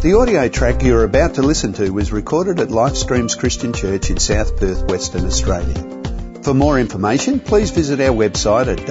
The audio track you're about to listen to was recorded at Lifestreams Christian Church in South Perth, Western Australia. For more information, please visit our website at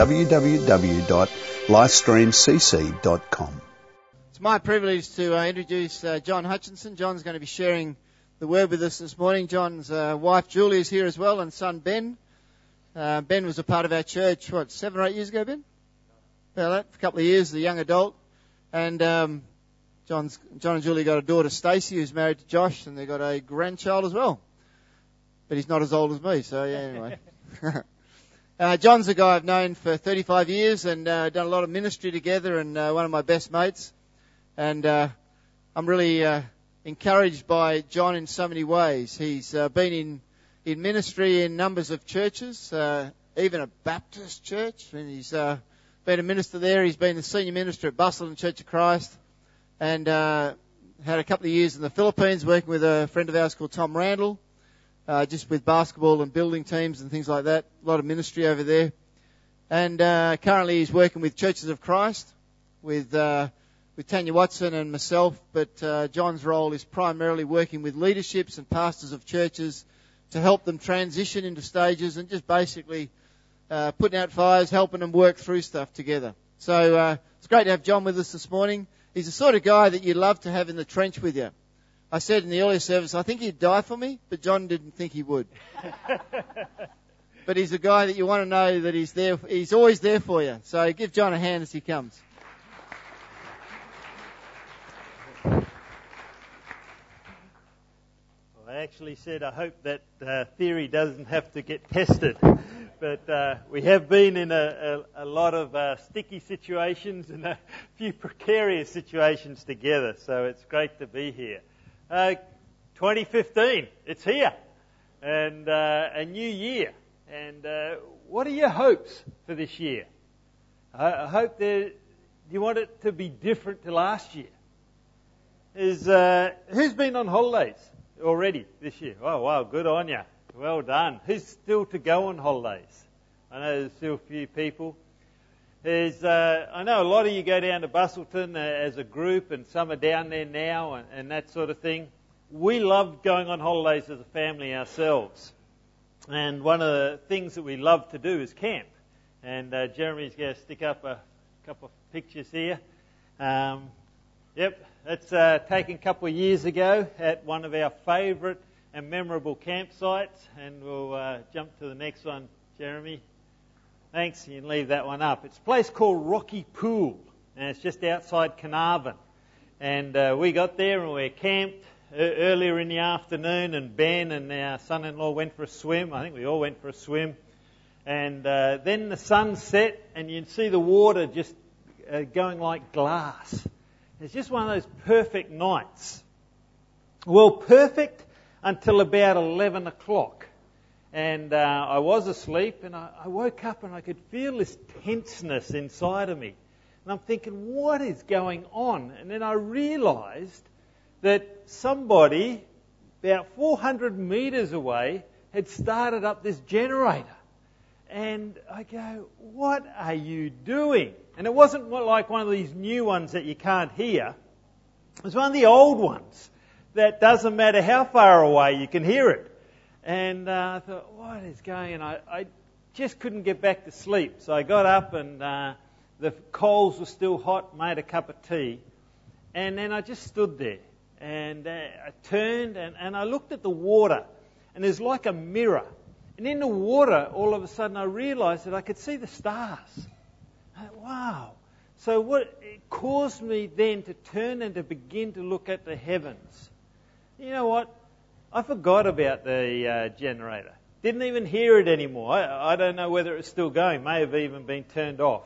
www.lifestreamcc.com. It's my privilege to introduce John Hutchinson. John's going to be sharing the word with us this morning. John's wife Julie is here as well, and son Ben. Ben was a part of our church, 7 or 8 years ago, Ben? About that, for a couple of years, as a young adult. And John and Julie got a daughter, Stacey, who's married to Josh, and they got a grandchild as well. But he's not as old as me, so yeah, anyway. John's a guy I've known for 35 years and done a lot of ministry together, and one of my best mates. And I'm really encouraged by John in so many ways. He's been in ministry in numbers of churches, even a Baptist church. And he's been a minister there. He's been the senior minister at Busselton Church of Christ, and had a couple of years in the Philippines working with a friend of ours called Tom Randall, just with basketball and building teams and things like that. A lot of ministry over there. And currently he's working with Churches of Christ with Tanya Watson and myself, but John's role is primarily working with leaderships and pastors of churches to help them transition into stages and just basically putting out fires, helping them work through stuff together. So it's great to have John with us this morning. He's the sort of guy that you love to have in the trench with you. I said in the earlier service, I think he'd die for me, but John didn't think he would. But he's a guy that you want to know that he's there. He's always there for you. So give John a hand as he comes. I actually said I hope that theory doesn't have to get tested, but we have been in a lot of sticky situations and a few precarious situations together, so it's great to be here. 2015, it's here, and a new year. And what are your hopes for this year? I hope that you want it to be different to last year. Who's been on holidays already this year? Oh, wow, good on you. Well done. Who's still to go on holidays? I know there's still a few people. I know a lot of you go down to Busselton as a group, and some are down there now and that sort of thing. We love going on holidays as a family ourselves. And one of the things that we love to do is camp. And Jeremy's going to stick up a couple of pictures here. Yep, that's taken a couple of years ago at one of our favourite and memorable campsites. And we'll jump to the next one, Jeremy. Thanks, you can leave that one up. It's a place called Rocky Pool, and it's just outside Carnarvon. And we got there and we camped earlier in the afternoon, and Ben and our son-in-law went for a swim. I think we all went for a swim. And then the sun set, and you can see the water just going like glass. It's just one of those perfect nights. Well, perfect until about 11 o'clock. And I was asleep, and I woke up and I could feel this tenseness inside of me. And I'm thinking, what is going on? And then I realised that somebody about 400 metres away had started up this generator. And I go, what are you doing? And it wasn't like one of these new ones that you can't hear. It was one of the old ones that doesn't matter how far away, you can hear it. And I thought, what is going on? I just couldn't get back to sleep. So I got up, and the coals were still hot, made a cup of tea. And then I just stood there. And I turned, and I looked at the water. And there's like a mirror. And in the water, all of a sudden, I realised that I could see the stars. I thought, wow. So it caused me then to turn and to begin to look at the heavens. You know what? I forgot about the generator. Didn't even hear it anymore. I don't know whether it's still going. May have even been turned off.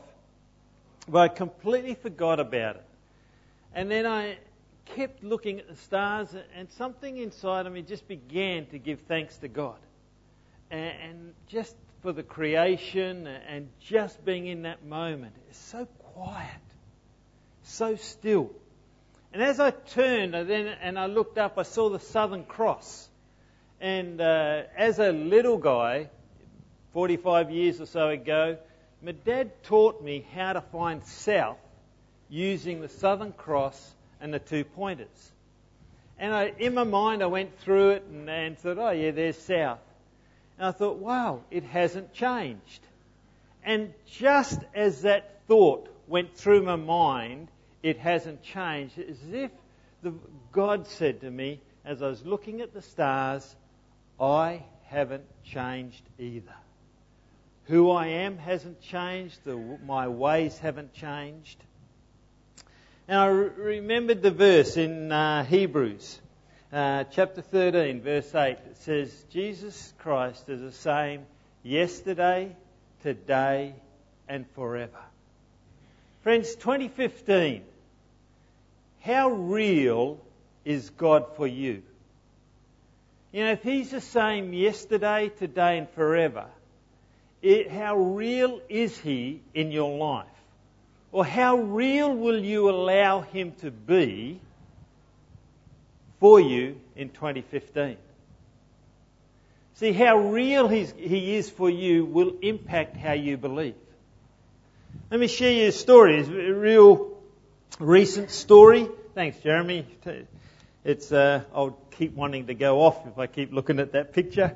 But I completely forgot about it. And then I kept looking at the stars, and something inside of me just began to give thanks to God. And just for the creation and just being in that moment. It's so quiet, so still. And as I turned and I looked up, I saw the Southern Cross. And as a little guy, 45 years or so ago, my dad taught me how to find south using the Southern Cross and the 2 pointers. And in my mind, I went through it and thought, oh yeah, there's south. And I thought, wow, it hasn't changed. And just as that thought went through my mind, it hasn't changed. It's as if God said to me, as I was looking at the stars, I haven't changed either. Who I am hasn't changed. My ways haven't changed. And I remembered the verse in Hebrews, chapter 13, verse 8. It says, Jesus Christ is the same yesterday, today, and forever. Friends, 2015, how real is God for you? You know, if He's the same yesterday, today, and forever, how real is He in your life? Or how real will you allow Him to be for you in 2015? See, how real He is for you will impact how you believe. Let me share you a story. It's a real recent story. Thanks, Jeremy. It's I'll keep wanting to go off if I keep looking at that picture.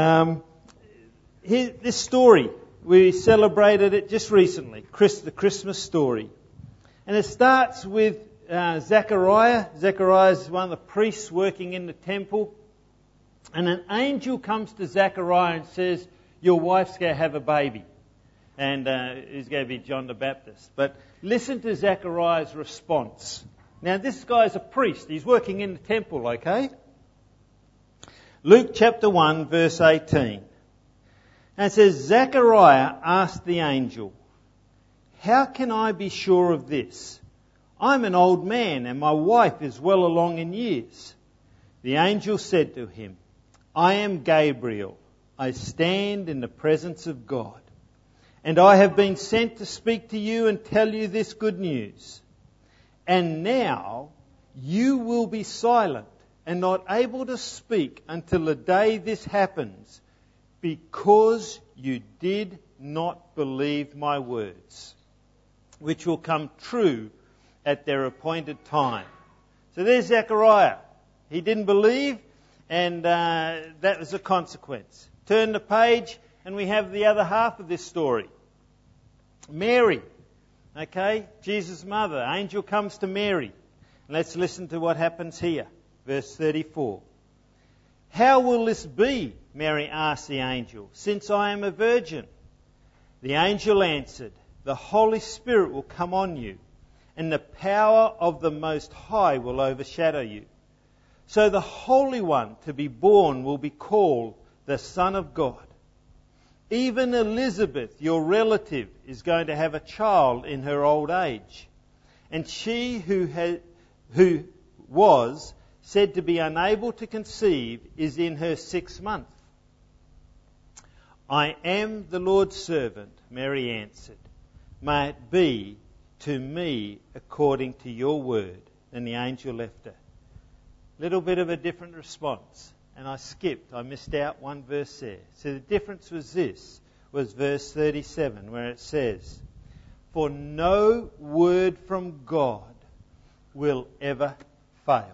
This story, we celebrated it just recently, the Christmas story. And it starts with Zechariah. Zechariah is one of the priests working in the temple. And an angel comes to Zechariah and says, your wife's going to have a baby. And he's going to be John the Baptist. But listen to Zechariah's response. Now, this guy's a priest. He's working in the temple, okay? Luke chapter 1, verse 18. And it says, Zechariah asked the angel, how can I be sure of this? I'm an old man and my wife is well along in years. The angel said to him, I am Gabriel. I stand in the presence of God. And I have been sent to speak to you and tell you this good news. And now you will be silent and not able to speak until the day this happens, because you did not believe my words, which will come true at their appointed time. So there's Zechariah. He didn't believe, and that was a consequence. Turn the page, and we have the other half of this story. Mary, okay, Jesus' mother. Angel comes to Mary. Let's listen to what happens here. Verse 34. How will this be, Mary asked the angel, since I am a virgin? The angel answered, the Holy Spirit will come on you, and the power of the Most High will overshadow you. So the Holy One to be born will be called the Son of God. Even Elizabeth, your relative, is going to have a child in her old age. And she who was said to be unable to conceive is in her 6th month. I am the Lord's servant, Mary answered. May it be to me according to your word. And the angel left her. Little bit of a different response. And I missed out one verse there. So the difference was verse 37, where it says, for no word from God will ever fail.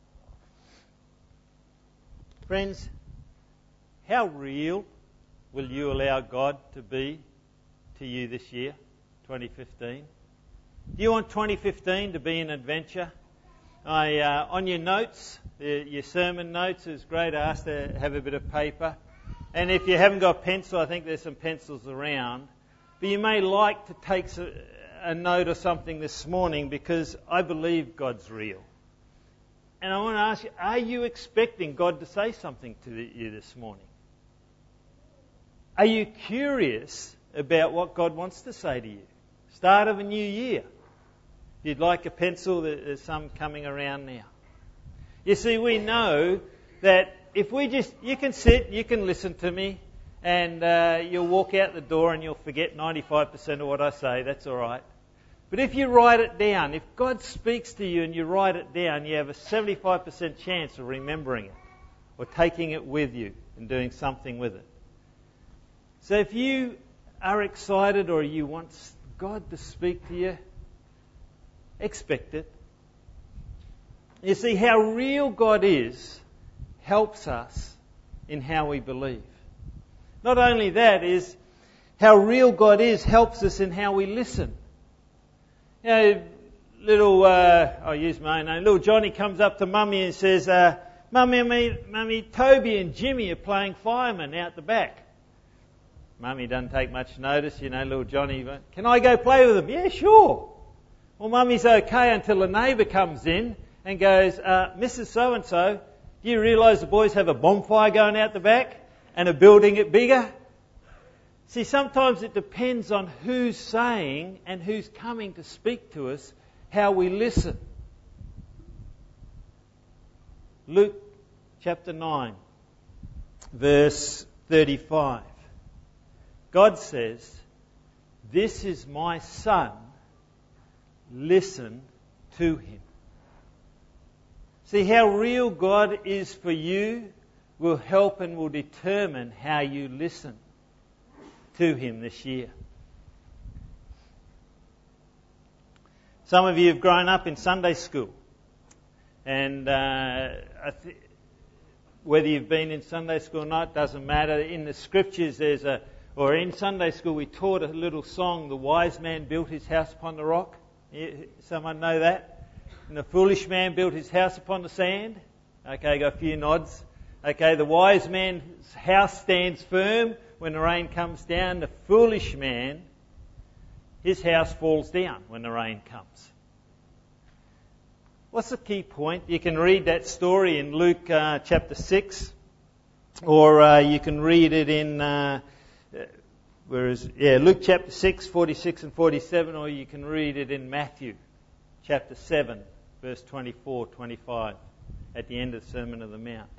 Friends, how real will you allow God to be to you this year, 2015? Do you want 2015 to be an adventure? On your notes, your sermon notes, it was great. I asked to have a bit of paper. And if you haven't got a pencil, I think there's some pencils around. But you may like to take a note or something this morning, because I believe God's real. And I want to ask you, are you expecting God to say something to you this morning? Are you curious about what God wants to say to you? Start of a new year. If you'd like a pencil, there's some coming around now. You see, we know that if you can sit, you can listen to me, and you'll walk out the door and you'll forget 95% of what I say. That's all right. But if you write it down, if God speaks to you and you write it down, you have a 75% chance of remembering it or taking it with you and doing something with it. So if you are excited or you want God to speak to you, expect it. You see, how real God is helps us in how we believe. Not only that, is how real God is helps us in how we listen. You know, I'll use my own name, little Johnny comes up to Mummy and says, Mummy, Toby and Jimmy are playing fireman out the back. Mummy doesn't take much notice, little Johnny. Can I go play with them? Yeah, sure. Well, Mummy's okay until a neighbour comes in and goes, Mrs. So-and-so, do you realise the boys have a bonfire going out the back and are building it bigger? See, sometimes it depends on who's saying and who's coming to speak to us, how we listen. Luke chapter 9, verse 35. God says, "This is my son, listen to him." See, how real God is for you will help and will determine how you listen to him this year. Some of you have grown up in Sunday school, and whether you've been in Sunday school or not doesn't matter. In the scriptures in Sunday school we taught a little song, "The wise man built his house upon the rock." Someone know that? And the foolish man built his house upon the sand. Okay, got a few nods. Okay, the wise man's house stands firm when the rain comes down. The foolish man, his house falls down when the rain comes. What's the key point? You can read that story in Luke chapter 6, or you can read it in Luke chapter 6, 46 and 47, or you can read it in Matthew chapter 7, verse 24, 25, at the end of the Sermon on the Mount.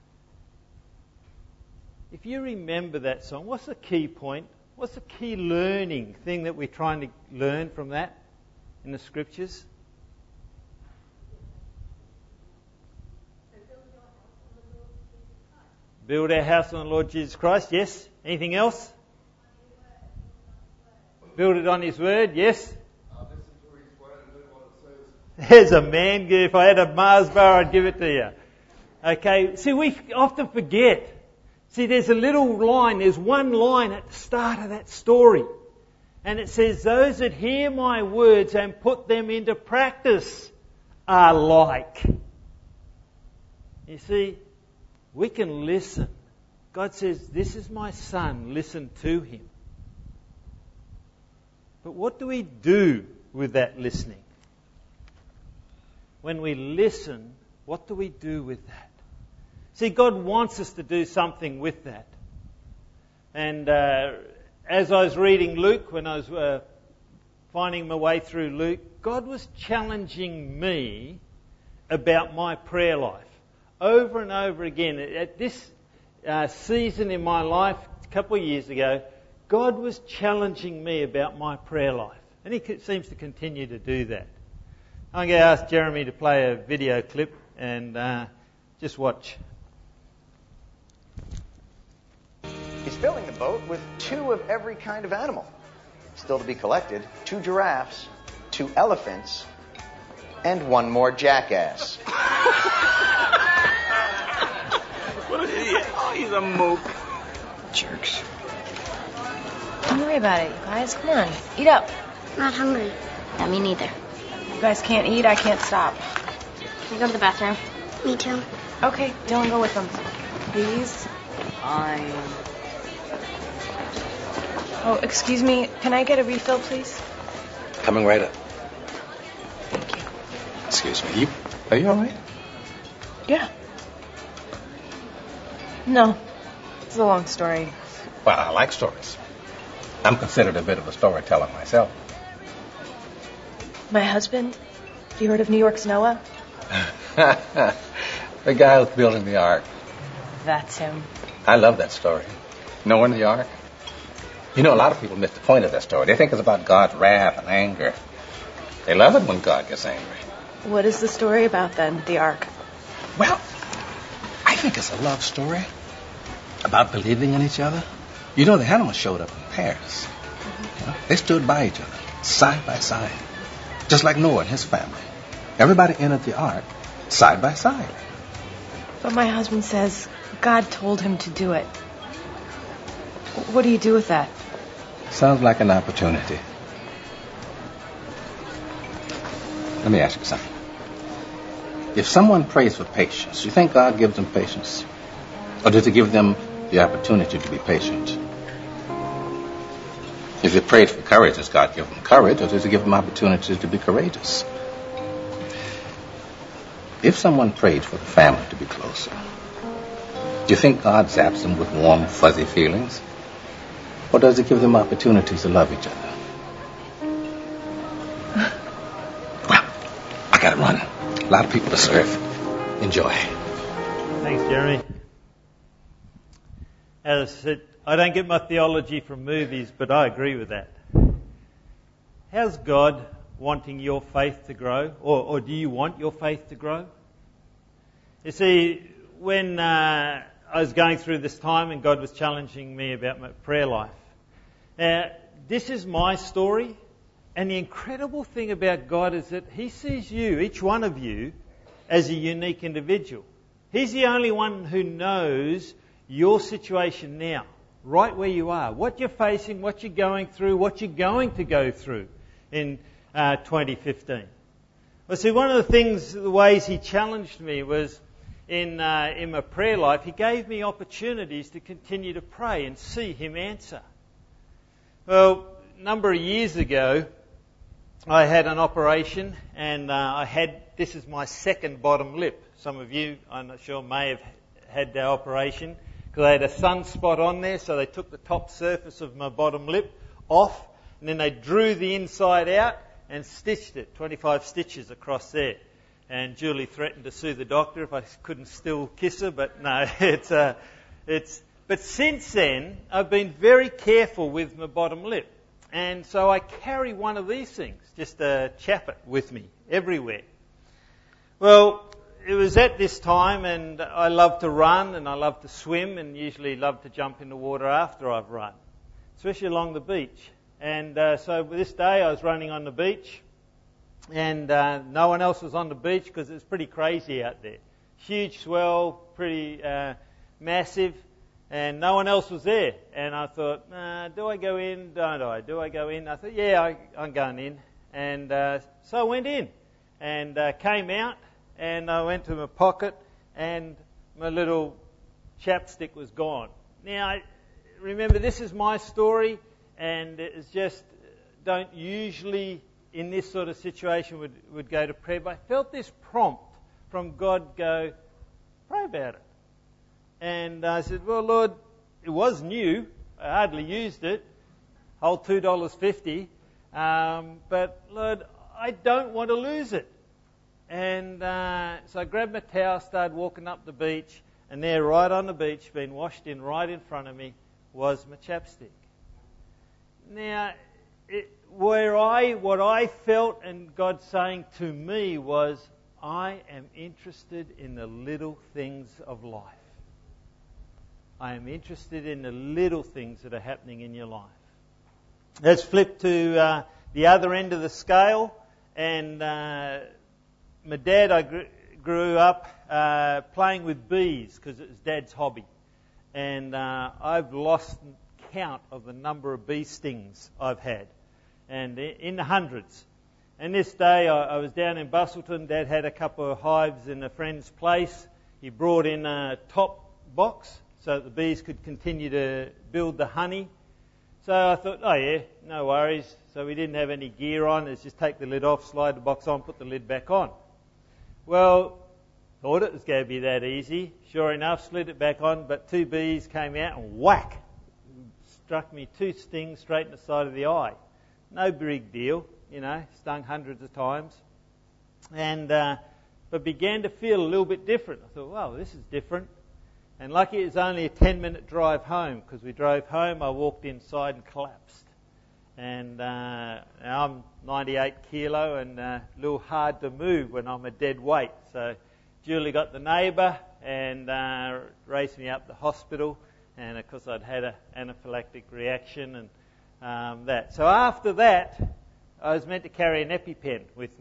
If you remember that song, what's the key point? What's the key learning thing that we're trying to learn from that in the scriptures? Build our house on the Lord Jesus Christ, yes. Anything else? Build it on His Word, yes. There's a man, if I had a Mars bar, I'd give it to you. Okay, see, we often forget. See, there's a little line, there's one line at the start of that story. And it says, "Those that hear my words and put them into practice are like." You see, we can listen. God says, "This is my son, listen to him." But what do we do with that listening? When we listen, what do we do with that? See, God wants us to do something with that. And as I was reading Luke, when I was finding my way through Luke, God was challenging me about my prayer life. Over and over again, at this season in my life, a couple of years ago, God was challenging me about my prayer life. And He seems to continue to do that. I'm going to ask Jeremy to play a video clip and just watch. He's filling the boat with 2 of every kind of animal. Still to be collected, 2 giraffes, 2 elephants, and 1 more jackass. What an idiot. Oh, he's a mope. Jerks. Don't worry about it, you guys. Come on, eat up. Not hungry. Yeah, me neither. You guys can't eat, I can't stop. Can I go to the bathroom? Me too. Okay, Dylan, go with them. Please. Fine. Oh, excuse me. Can I get a refill, please? Coming right up. Thank you. Excuse me. Are you all right? Yeah. No. It's a long story. Well, I like stories. I'm considered a bit of a storyteller myself. My husband? Have you heard of New York's Noah? The guy who's building the ark. That's him. I love that story. Noah and the ark. You know, a lot of people miss the point of that story. They think it's about God's wrath and anger. They love it when God gets angry. What is the story about, then, the ark? Well, I think it's a love story about believing in each other. You know, the animals showed up in pairs. Mm-hmm. You know, they stood by each other, side by side, just like Noah and his family. Everybody entered the ark side by side. But my husband says God told him to do it. What do you do with that? Sounds like an opportunity. Let me ask you something. If someone prays for patience, you think God gives them patience? Or does he give them the opportunity to be patient? If they prayed for courage, does God give them courage, or does he give them opportunities to be courageous? If someone prayed for the family to be closer, do you think God zaps them with warm, fuzzy feelings? Or does he give them opportunities to love each other? Well, I gotta run. A lot of people to serve. Enjoy. Thanks, Jeremy. As I said, I don't get my theology from movies, but I agree with that. How's God wanting your faith to grow? Or do you want your faith to grow? You see, when I was going through this time and God was challenging me about my prayer life, this is my story. And the incredible thing about God is that he sees you, each one of you, as a unique individual. He's the only one who knows your situation now, right where you are, what you're facing, what you're going through, what you're going to go through in 2015. Well, see, one of the ways he challenged me was in my prayer life. He gave me opportunities to continue to pray and see him answer. Well, a number of years ago, I had an operation, and this is my second bottom lip. Some of you, I'm not sure, may have had the operation, because I had a sunspot on there, so they took the top surface of my bottom lip off, and then they drew the inside out and stitched it, 25 stitches across there. And Julie threatened to sue the doctor if I couldn't still kiss her, but no, But since then, I've been very careful with my bottom lip. And so I carry one of these things, just a chap it with me everywhere. Well, it was at this time, and I love to run and I love to swim, and usually love to jump in the water after I've run, especially along the beach. And so this day I was running on the beach, and no one else was on the beach because it's pretty crazy out there. Huge swell, pretty massive. And no one else was there. And I thought, do I go in? Don't I? Do I go in? I thought, yeah, I'm going in. And so I went in and came out, and I went to my pocket, and my little chapstick was gone. Now, remember, this is my story, and it's just don't usually in this sort of situation would go to prayer. But I felt this prompt from God, go, pray about it. And I said, well, Lord, it was new. I hardly used it. Whole $2.50. But, Lord, I don't want to lose it. And so I grabbed my towel, started walking up the beach, and there, right on the beach, being washed in right in front of me, was my chapstick. Now, what I felt and God saying to me was, I am interested in the little things of life. I am interested in the little things that are happening in your life. Let's flip to the other end of the scale. And my dad, I grew up playing with bees because it was Dad's hobby. And I've lost count of the number of bee stings I've had, and in the hundreds. And this day I was down in Bustleton. Dad had a couple of hives in a friend's place. He brought in a top box so that the bees could continue to build the honey. So I thought, oh yeah, no worries. So we didn't have any gear on. Let's just take the lid off, slide the box on, put the lid back on. Well, thought it was going to be that easy. Sure enough, slid it back on, but 2 bees came out and whack, struck me 2 stings straight in the side of the eye. No big deal, stung hundreds of times. And but began to feel a little bit different. I thought, wow, this is different. And lucky it was only a 10-minute drive home, because we drove home, I walked inside and collapsed. And I'm 98 kilo and a little hard to move when I'm a dead weight. So Julie got the neighbour and raced me up to the hospital. And of course I'd had an anaphylactic reaction and that. So after that, I was meant to carry an EpiPen with me.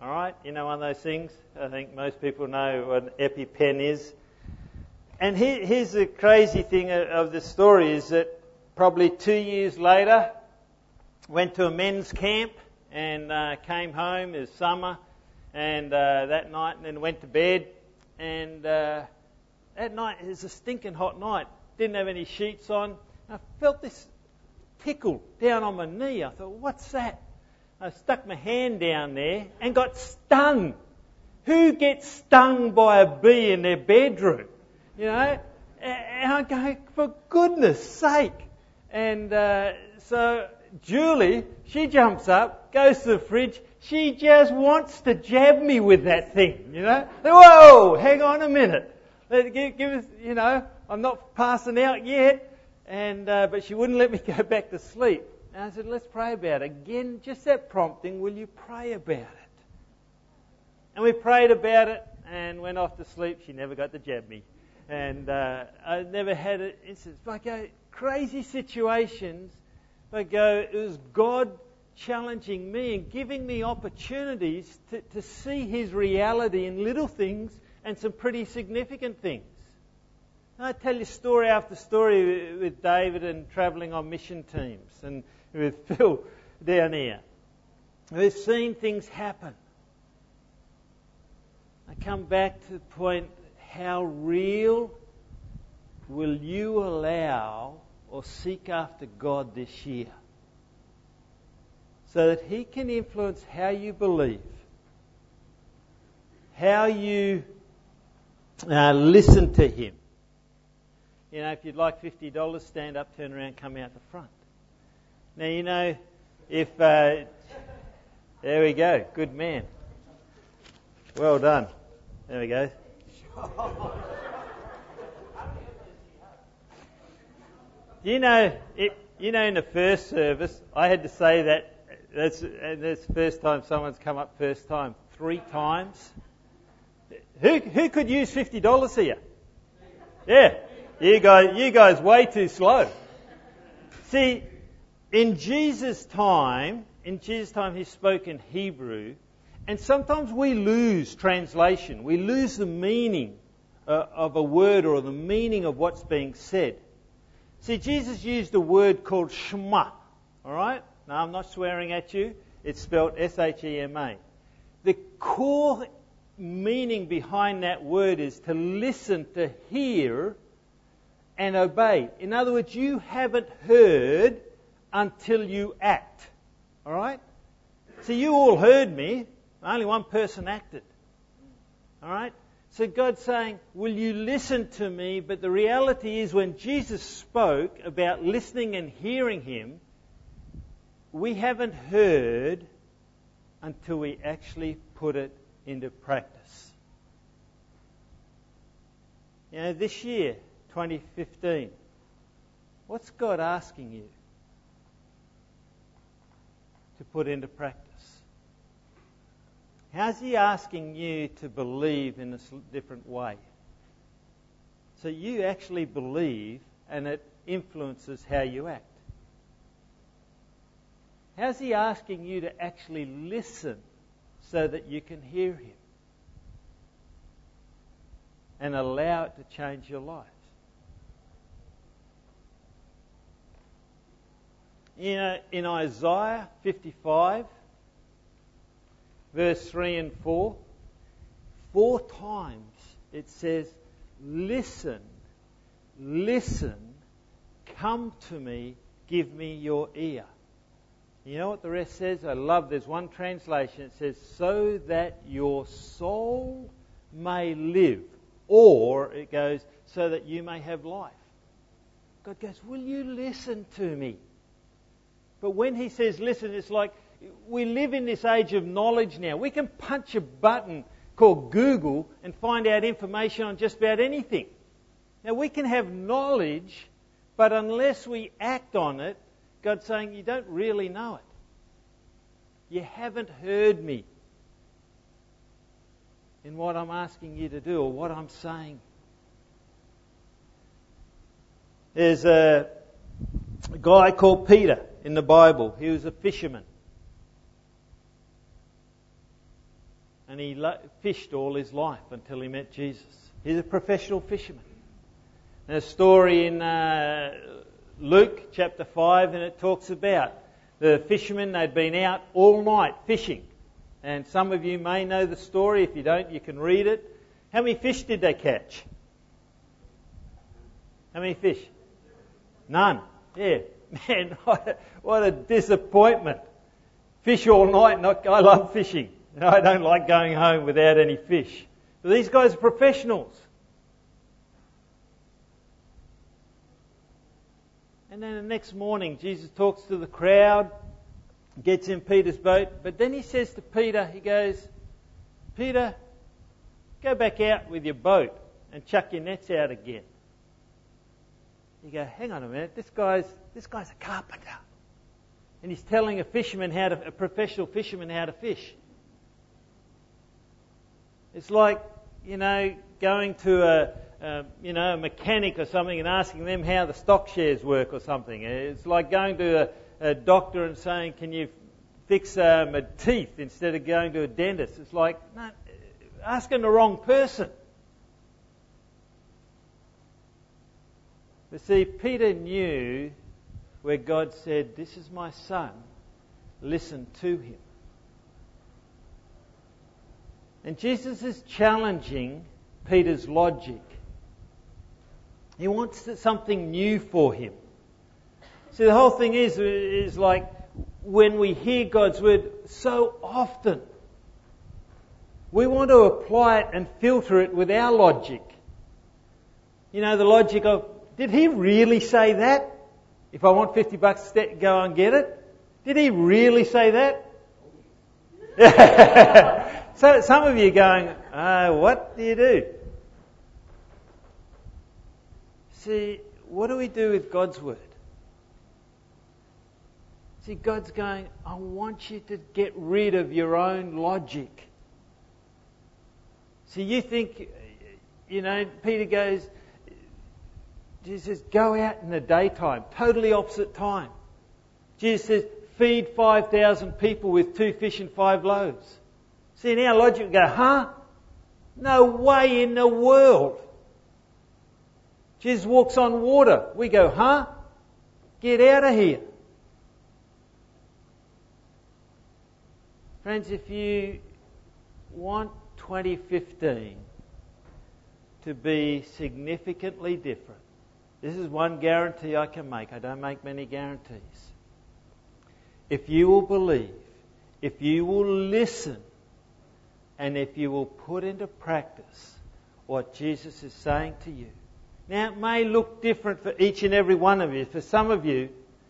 All right, you know one of those things? I think most people know what an EpiPen is. And here's the crazy thing of the story is that probably 2 years later, went to a men's camp and came home. It was summer, and that night, and then went to bed. And that night, it was a stinking hot night. Didn't have any sheets on. I felt this tickle down on my knee. I thought, what's that? I stuck my hand down there and got stung. Who gets stung by a bee in their bedroom? You know? And I go, for goodness sake. And so Julie, she jumps up, goes to the fridge. She just wants to jab me with that thing, you know. Whoa, hang on a minute. Give us, you know, I'm not passing out yet. And but she wouldn't let me go back to sleep. And I said, let's pray about it. Again, just that prompting, will you pray about it? And we prayed about it and went off to sleep. She never got to jab me. And I never had an instance. But I go, crazy situations. But I go, it was God challenging me and giving me opportunities to see His reality in little things and some pretty significant things. And I tell you story after story with David and travelling on mission teams and with Phil down here. We've seen things happen. I come back to the point, how real will you allow or seek after God this year so that He can influence how you believe, how you listen to Him. You know, if you'd like $50, stand up, turn around, come out the front. Now, you know, if... there we go. Good man. Well done. There we go. You know, in the first service, I had to say that that's the first time someone's come up first time 3 times. Who could use $50 here? Yeah. You guys way too slow. See, in Jesus' time, He spoke in Hebrew, and sometimes we lose translation. We lose the meaning of a word or the meaning of what's being said. See, Jesus used a word called Shema. All right? Now, I'm not swearing at you. It's spelled S-H-E-M-A. The core meaning behind that word is to listen, to hear, and obey. In other words, you haven't heard until you act. All right? See, you all heard me. Only one person acted. All right? So God's saying, will you listen to me? But the reality is when Jesus spoke about listening and hearing Him, we haven't heard until we actually put it into practice. You know, this year, 2015, what's God asking you to put into practice? How's He asking you to believe in a different way? So you actually believe and it influences how you act. How's He asking you to actually listen so that you can hear Him and allow it to change your life? You know, in Isaiah 55, verse 3 and 4, 4 times it says, listen, listen, come to me, give me your ear. You know what the rest says? I love, there's one translation, it says, so that your soul may live. Or it goes, so that you may have life. God goes, will you listen to me? But when He says listen, it's like we live in this age of knowledge now. We can punch a button called Google and find out information on just about anything. Now we can have knowledge, but unless we act on it, God's saying you don't really know it. You haven't heard me in what I'm asking you to do or what I'm saying. There's a guy called Peter in the Bible. He was a fisherman. and he fished all his life until he met Jesus. He's a professional fisherman. There's a story in Luke chapter 5, and it talks about the fishermen. They'd been out all night fishing. And some of you may know the story. If you don't, you can read it. How many fish did they catch? How many fish? None. Yeah. Man, what a disappointment. Fish all night. I love fishing. I don't like going home without any fish. But these guys are professionals. And then the next morning, Jesus talks to the crowd, gets in Peter's boat, but then he says to Peter, he goes, Peter, go back out with your boat and chuck your nets out again. You go, hang on a minute, this guy's a carpenter. And he's telling a professional fisherman how to fish. It's like, going to a mechanic or something and asking them how the stock shares work or something. It's like going to a doctor and saying, can you fix my teeth, instead of going to a dentist. It's like, no, asking the wrong person. But see, Peter knew where God said, this is my son, listen to him. And Jesus is challenging Peter's logic. He wants something new for him. See, the whole thing is like when we hear God's word so often, we want to apply it and filter it with our logic. The logic of, did he really say that? If I want $50, go and get it. Did he really say that? So some of you are going, what do you do? See, what do we do with God's word? See, God's going, I want you to get rid of your own logic. See, you think, Peter goes, Jesus says, go out in the daytime, totally opposite time. Jesus says, feed 5,000 people with 2 fish and 5 loaves. See, in our logic, we go, huh? No way in the world. Jesus walks on water. We go, huh? Get out of here. Friends, if you want 2015 to be significantly different, this is one guarantee I can make. I don't make many guarantees. If you will believe, if you will listen, and if you will put into practice what Jesus is saying to you. Now, it may look different for each and every one of you. For some of you,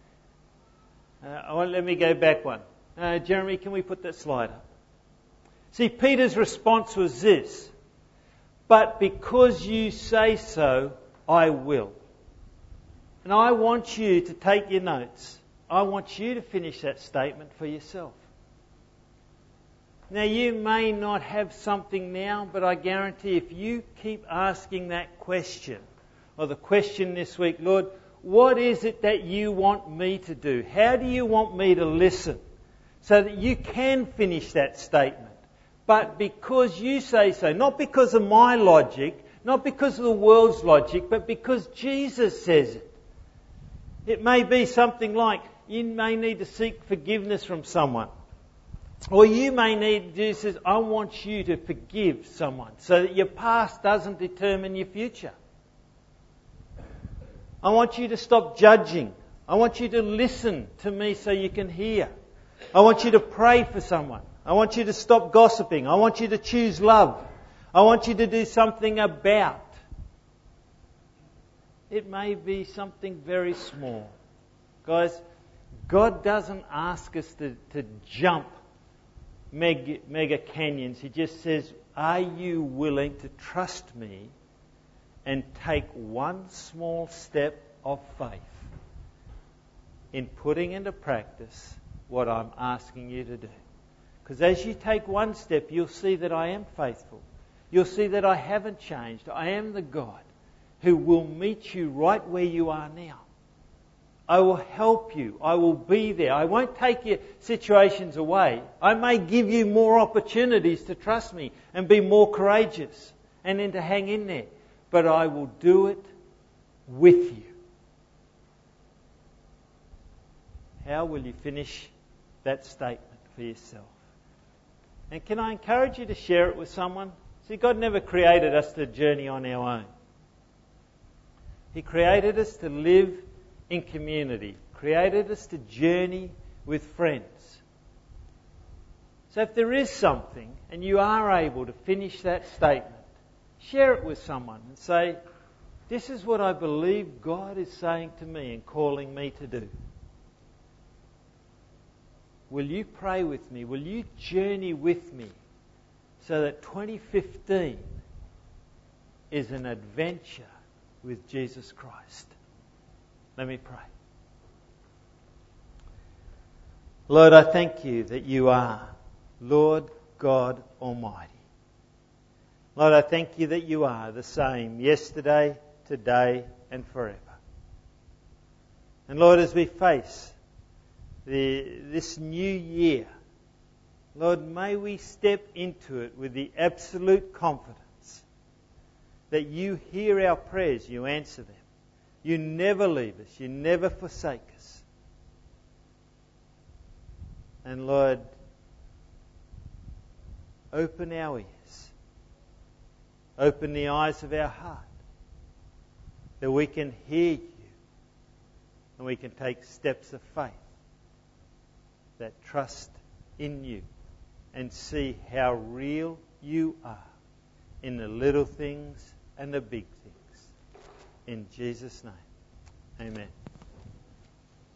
let me go back one. Jeremy, can we put that slide up? See, Peter's response was this: but because you say so, I will. And I want you to take your notes. I want you to finish that statement for yourself. Now, you may not have something now, but I guarantee if you keep asking that question, or the question this week, Lord, what is it that you want me to do? How do you want me to listen? So that you can finish that statement. But because you say so, not because of my logic, not because of the world's logic, but because Jesus says it. It may be something like, you may need to seek forgiveness from someone. Or you may need, Jesus says, I want you to forgive someone so that your past doesn't determine your future. I want you to stop judging. I want you to listen to me so you can hear. I want you to pray for someone. I want you to stop gossiping. I want you to choose love. I want you to do something about. It may be something very small. Guys, God doesn't ask us to jump mega canyons. He just says, are you willing to trust me and take one small step of faith in putting into practice what I'm asking you to do? Because as you take one step, you'll see that I am faithful. You'll see that I haven't changed. I am the God who will meet you right where you are now. I will help you. I will be there. I won't take your situations away. I may give you more opportunities to trust me and be more courageous and then to hang in there. But I will do it with you. How will you finish that statement for yourself? And can I encourage you to share it with someone? See, God never created us to journey on our own. He created us to live in community, created us to journey with friends. So if there is something and you are able to finish that statement, share it with someone and say, this is what I believe God is saying to me and calling me to do. Will you pray with me? Will you journey with me so that 2015 is an adventure with Jesus Christ? Let me pray. Lord, I thank you that you are Lord God Almighty. Lord, I thank you that you are the same yesterday, today, and forever. And Lord, as we face this new year, Lord, may we step into it with the absolute confidence that you hear our prayers, you answer them. You never leave us. You never forsake us. And Lord, open our ears. Open the eyes of our heart that we can hear you and we can take steps of faith that trust in you and see how real you are in the little things and the big things. In Jesus' name, amen.